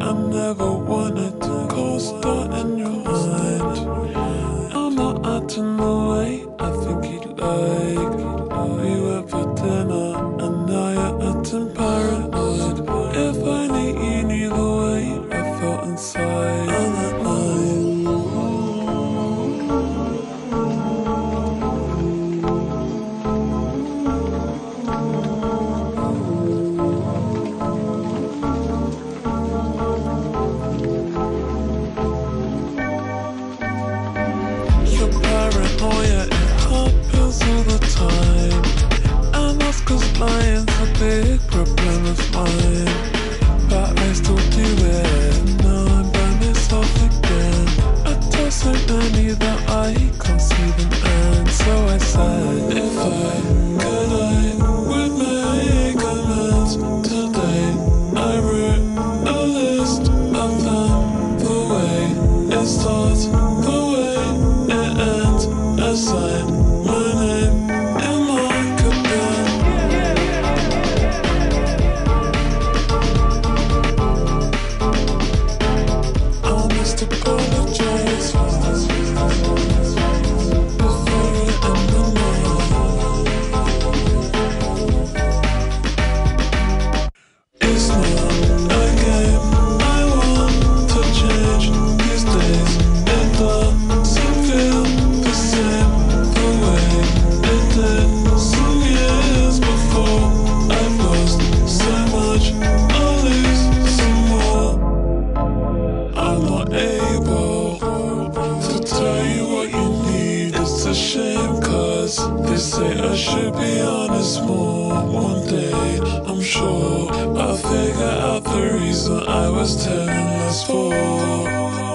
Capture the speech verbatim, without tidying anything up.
I never wanted to cause that in your mind. I'm not acting the way I think you'd like. We went for dinner and now you're acting paranoid. If only you knew the way I felt inside on that night. Paranoia, it happens all the time. And that's cause lying's a big problem of mine. But I still do it, now I'm by myself again. I told so many that I can't see them end. So I said, if I could, I would make amends today. I wrote a list of them, the way it starts, the way it ends. I signed my name in marker pen. I must apologize before you end the night. It's not a game I want to change these days. It doesn't feel the same the way it did some years before. I've lost so much, I'll lose some more. I'm not able to tell you what you need. It's a shame cause they say I should be honest more. One day I'm sure I'll figure out the reason I was telling lies for.